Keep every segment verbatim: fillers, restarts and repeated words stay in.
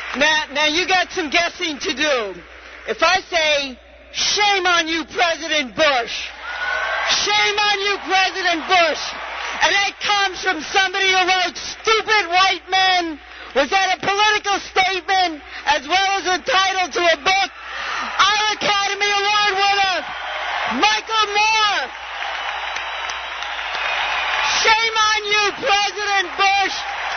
Now, now you got some guessing to do. If I say, shame on you, President Bush, shame on you, President Bush, and that comes from somebody who wrote Stupid White Men, was that a political statement as well as a title to a book? Our Academy Award winner, Michael Moore. Shame on you, President Bush.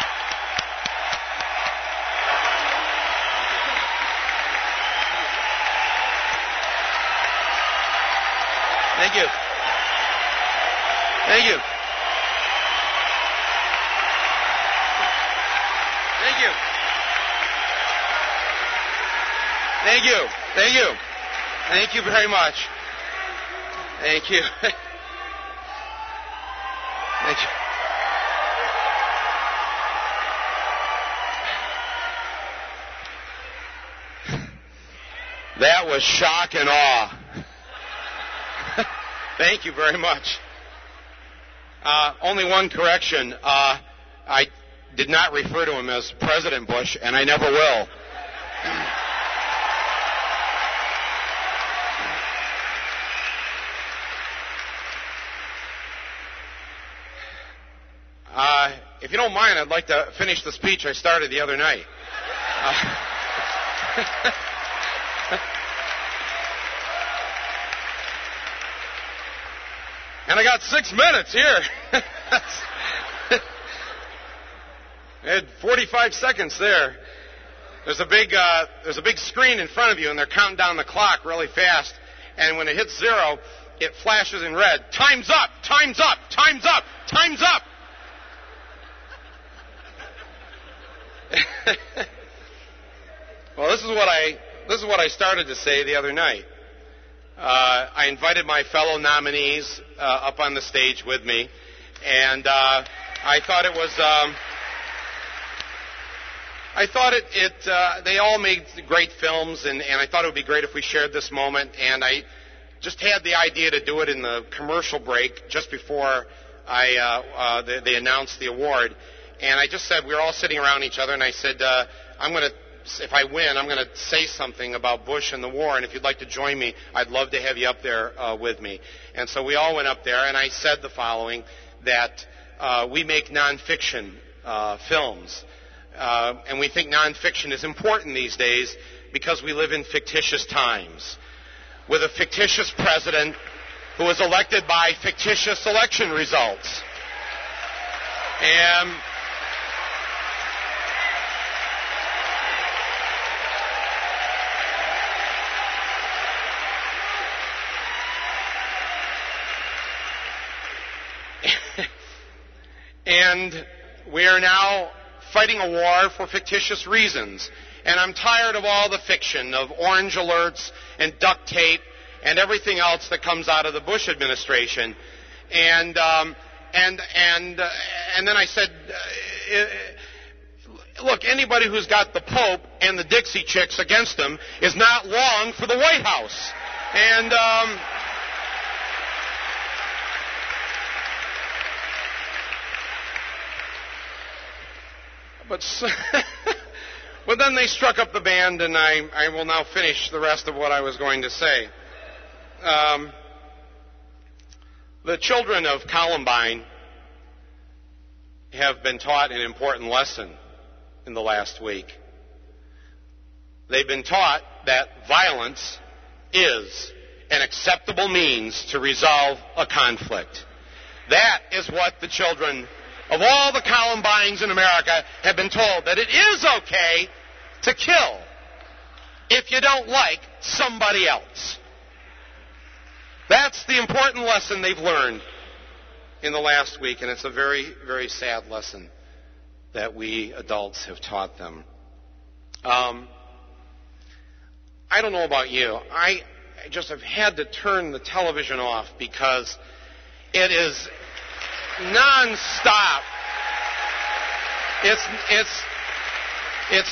Thank you. Thank you. Thank you. Thank you. Thank you. Thank you very much. Thank you. Thank you. That was shock and awe. Thank you very much. Uh, only one correction. Uh, I did not refer to him as President Bush, and I never will. Uh, if you don't mind, I'd like to finish the speech I started the other night. Uh, And I got six minutes here. I had forty-five seconds there. There's a big uh, there's a big screen in front of you, and they're counting down the clock really fast. And when it hits zero, it flashes in red. Time's up! Time's up! Time's up! Time's up! Well, this is what I this is what I started to say the other night. Uh, I invited my fellow nominees uh, up on the stage with me, and uh, I thought it was. Um, I thought it. it uh, they all made great films, and, and I thought it would be great if we shared this moment. And I just had the idea to do it in the commercial break just before I uh, uh, they, they announced the award. And I just said we were all sitting around each other, and I said uh, I'm going to. If I win, I'm going to say something about Bush and the war, and if you'd like to join me, I'd love to have you up there uh, with me. And so we all went up there, and I said the following, that uh, we make nonfiction uh, films, uh, and we think nonfiction is important these days because we live in fictitious times, with a fictitious president who was elected by fictitious election results. And And we are now fighting a war for fictitious reasons. And I'm tired of all the fiction, of orange alerts and duct tape and everything else that comes out of the Bush administration. And um, and and uh, and then I said, uh, look, anybody who's got the Pope and the Dixie Chicks against them is not long for the White House. And um, But, but then they struck up the band, and I, I will now finish the rest of what I was going to say. Um, the children of Columbine have been taught an important lesson in the last week. They've been taught that violence is an acceptable means to resolve a conflict. That is what the children of all the Columbines in America have been told, that it is okay to kill if you don't like somebody else. That's the important lesson they've learned in the last week, and it's a very, very sad lesson that we adults have taught them. Um, I don't know about you. I just have had to turn the television off because it is non-stop. It's, it's, it's,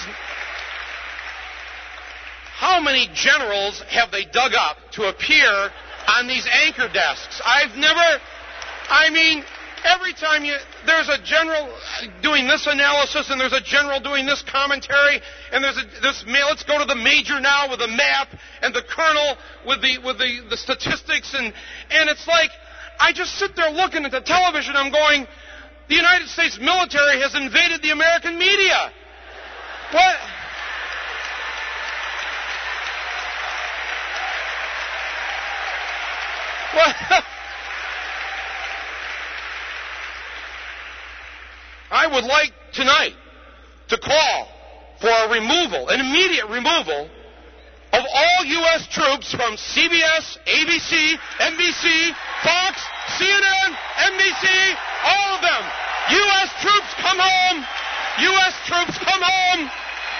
how many generals have they dug up to appear on these anchor desks? I've never, I mean, every time you, there's a general doing this analysis, and there's a general doing this commentary, and there's a, this, let's go to the major now with a map, and the colonel with the, with the, the statistics, and, and it's like, I just sit there looking at the television, I'm going, the United States military has invaded the American media. What? What? I would like tonight to call for a removal, an immediate removal, of all U S troops from C B S, A B C, N B C, Fox, C N N, N B C, all of them. U S troops come home. U S troops come home.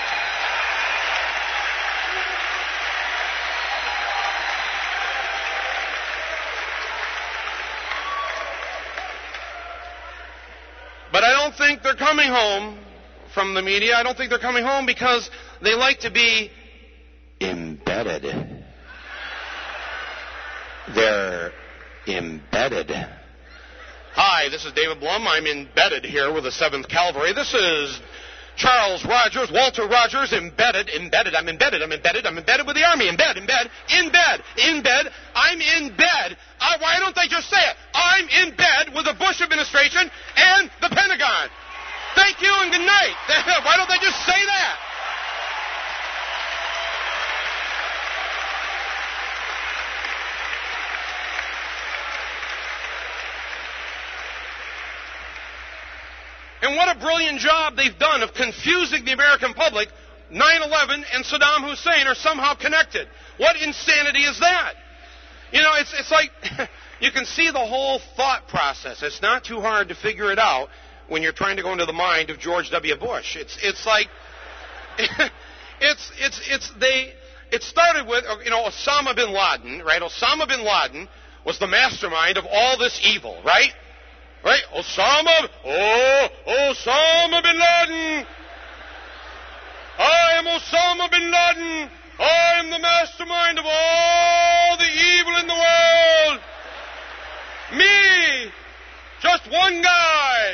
But I don't think they're coming home from the media. I don't think they're coming home because they like to be embedded. They're embedded. Hi, this is David Blum. I'm embedded here with the seventh Cavalry. This is Charles Rogers, Walter Rogers, embedded, embedded. I'm embedded, I'm embedded, I'm embedded with the Army. In bed, in bed, in bed, in bed. I'm in bed. Uh, why don't they just say it? I'm in bed with the Bush administration and the Pentagon. Thank you and good night. Why don't they just say that? And what a brilliant job they've done of confusing the American public. nine eleven and Saddam Hussein are somehow connected. What insanity is that? You know, it's, it's like you can see the whole thought process. It's not too hard to figure it out when you're trying to go into the mind of George W. Bush. It's, it's like, it's, it's, it's, they, it started with, you know, Osama bin Laden, right? Osama bin Laden was the mastermind of all this evil, right? Right? Osama, oh, Osama bin Laden. I am Osama bin Laden. I am the mastermind of all the evil in the world. Me, just one guy,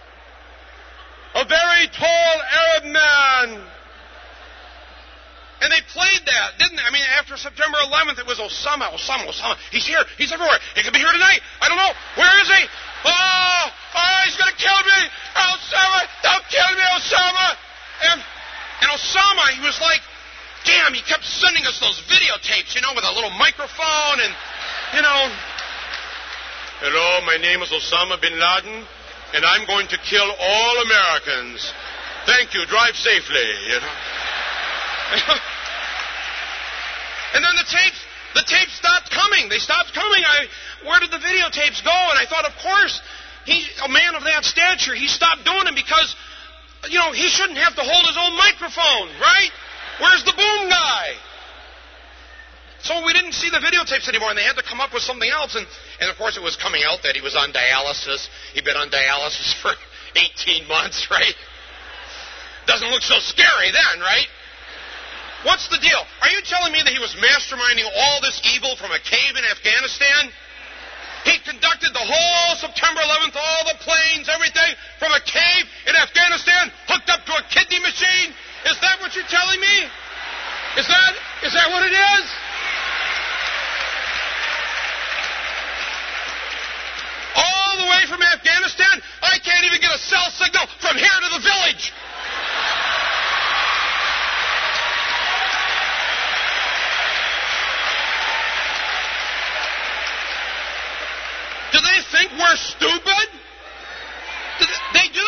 a very tall Arab man. And they played that, didn't they? I mean, after September eleventh, it was Osama, Osama, Osama. He's here. He's everywhere. He could be here tonight. I don't know. Where is he? Oh, oh he's going to kill me. Osama, don't kill me, Osama. And, and Osama, he was like, damn, he kept sending us those videotapes, you know, with a little microphone and, you know. Hello, my name is Osama bin Laden, and I'm going to kill all Americans. Thank you. Drive safely, you know. And then the tapes, the tapes stopped coming. They stopped coming. I, where did the videotapes go? And I thought, of course, he, a man of that stature, he stopped doing them because, you know, he shouldn't have to hold his own microphone, right? Where's the boom guy? So we didn't see the videotapes anymore, and they had to come up with something else. And, and of course, it was coming out that he was on dialysis. He'd been on dialysis for eighteen months, right? Doesn't look so scary then, right? What's the deal? Are you telling me that he was masterminding all this evil from a cave in Afghanistan? He conducted the whole September eleventh, all the planes, everything, from a cave in Afghanistan, hooked up to a kidney machine? Is that what you're telling me? Is that, is that what it is? All the way from Afghanistan? I can't even get a cell signal from here to the village. Do they think we're stupid? Do they do?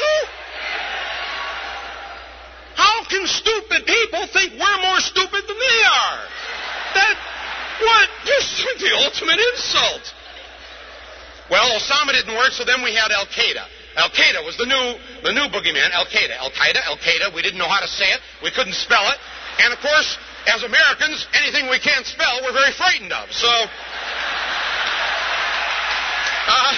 How can stupid people think we're more stupid than they are? That, what? Just the ultimate insult. Well, Osama didn't work, so then we had Al-Qaeda. Al-Qaeda was the new, the new boogeyman. Al-Qaeda, Al-Qaeda, Al-Qaeda. We didn't know how to say it. We couldn't spell it. And, of course, as Americans, anything we can't spell, we're very frightened of. So... Uh,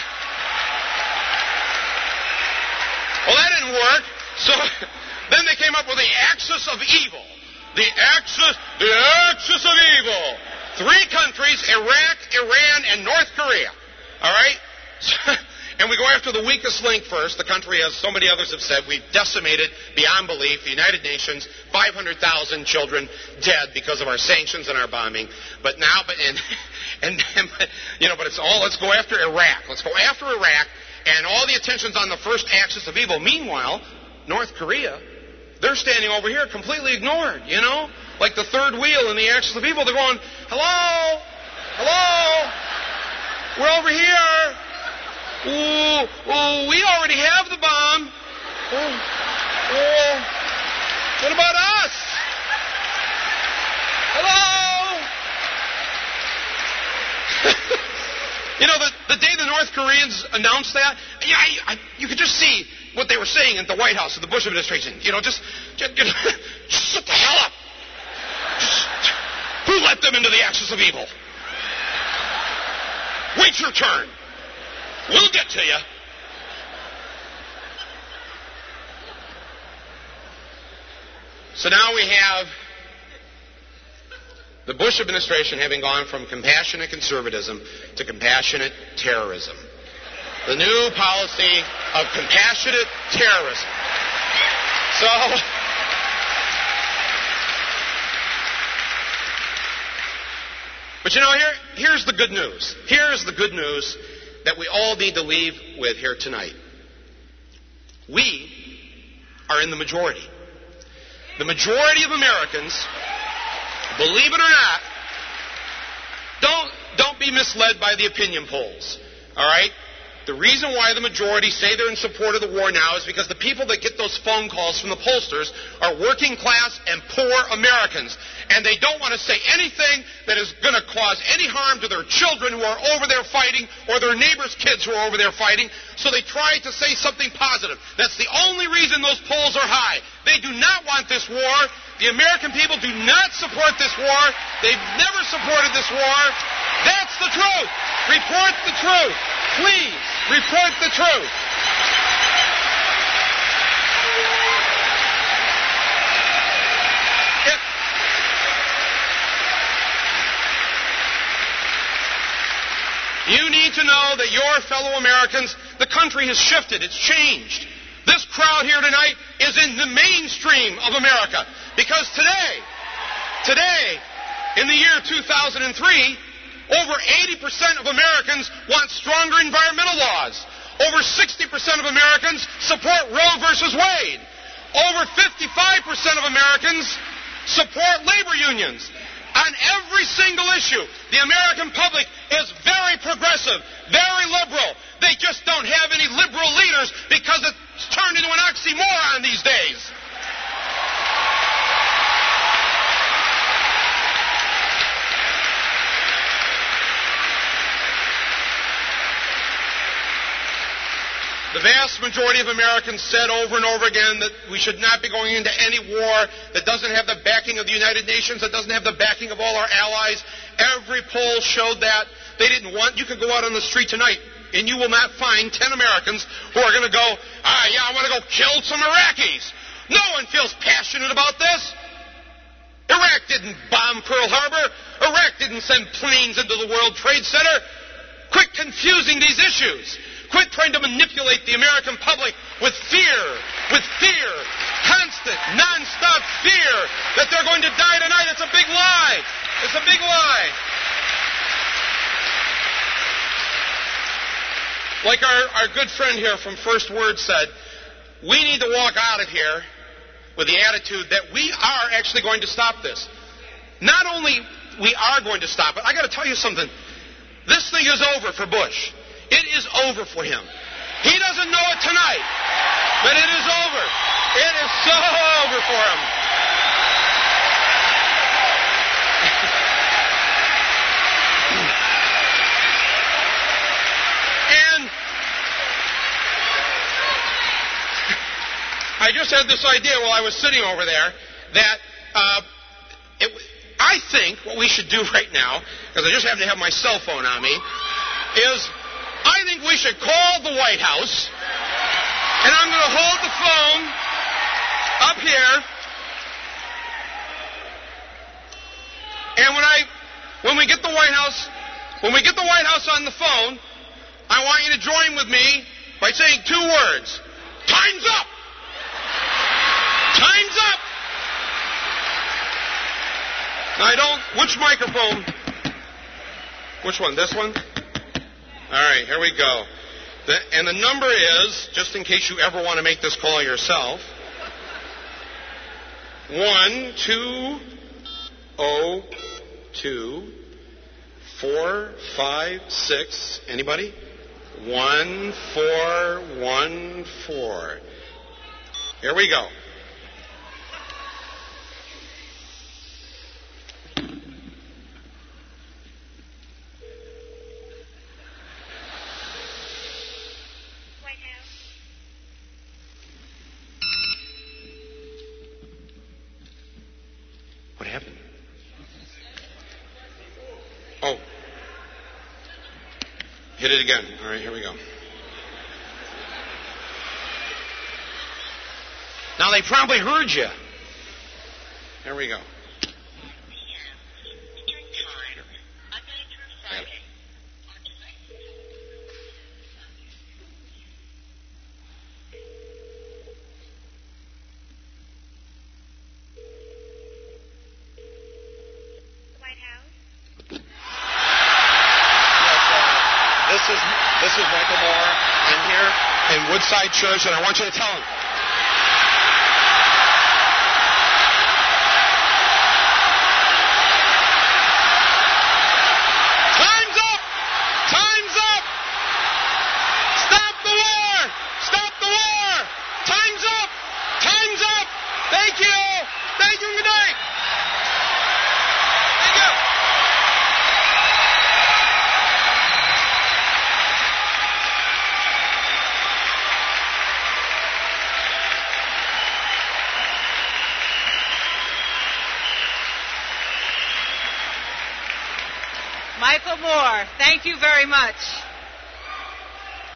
well, that didn't work. So then they came up with the axis of evil. The axis, the axis of evil. Three countries, Iraq, Iran, and North Korea. All right? And we go after the weakest link first. The country, as so many others have said, we've decimated beyond belief. The United Nations, five hundred thousand children dead because of our sanctions and our bombing. But now, but and, and, and you know, but it's all, let's go after Iraq. Let's go after Iraq, and all the attention's on the first axis of evil. Meanwhile, North Korea, they're standing over here completely ignored, you know? Like the third wheel in the axis of evil. They're going, hello? Hello? We're over here. Ooh, ooh, we already have the bomb. Ooh, ooh. What about us? Hello? You know, the, the day the North Koreans announced that, yeah, I, I, you could just see what they were saying at the White House, at the Bush administration. You know, just, just, just shut the hell up. Just, who let them into the axis of evil? Wait your turn. We'll get to you. So now we have the Bush administration having gone from compassionate conservatism to compassionate terrorism. The new policy of compassionate terrorism. So, but you know, here, here's the good news. Here's the good news that we all need to leave with here tonight. We are in the majority. The majority of Americans, believe it or not, don't, don't be misled by the opinion polls. All right? The reason why the majority say they're in support of the war now is because the people that get those phone calls from the pollsters are working class and poor Americans. And they don't want to say anything that is going to cause any harm to their children who are over there fighting or their neighbors' kids who are over there fighting. So they try to say something positive. That's the only reason those polls are high. They do not want this war. The American people do not support this war. They've never supported this war. That's the truth. Report the truth. Please, report the truth. If, you need to know that your fellow Americans, the country has shifted. It's changed. This crowd here tonight is in the mainstream of America. Because today, today, in the year two thousand three, over eighty percent of Americans want stronger environmental laws. Over sixty percent of Americans support Roe versus Wade. Over fifty-five percent of Americans support labor unions. On every single issue, the American public is very progressive, very liberal. They just don't have any liberal leaders because it's turned into an oxymoron these days. The vast majority of Americans said over and over again that we should not be going into any war that doesn't have the backing of the United Nations, that doesn't have the backing of all our allies. Every poll showed that. They didn't want, you could go out on the street tonight and you will not find ten Americans who are going to go, ah, yeah, I want to go kill some Iraqis. No one feels passionate about this. Iraq didn't bomb Pearl Harbor. Iraq didn't send planes into the World Trade Center. Quit confusing these issues. Quit trying to manipulate the American public with fear, with fear, constant, non-stop fear that they're going to die tonight. It's a big lie. It's a big lie. Like our, our good friend here from First Word said, we need to walk out of here with the attitude that we are actually going to stop this. Not only we are going to stop it, I got to tell you something. This thing is over for Bush. It is over for him. He doesn't know it tonight, but it is over. It is so over for him. And I just had this idea while I was sitting over there that uh, it, I think what we should do right now, because I just happen to have my cell phone on me, is I think we should call the White House, and I'm going to hold the phone up here, and when I, when we get the White House, when we get the White House on the phone, I want you to join with me by saying two words. Time's up! Time's up! Now I don't... Which microphone? Which one? This one? All right, here we go. The, and the number is, just in case you ever want to make this call yourself, one, two, oh, two, four, five, six. Anybody? One, four, one, four. Here we go. What happened? Oh. Hit it again. All right, here we go. Now they probably heard you. Here we go. This is Michael Moore. I'm here in Woodside Church, and I want you to tell him. Time's up! Time's up! Stop the war! Stop the war! Time's up! Time's up! Thank you! Thank you, good night! Thank you! Michael Moore, thank you very much.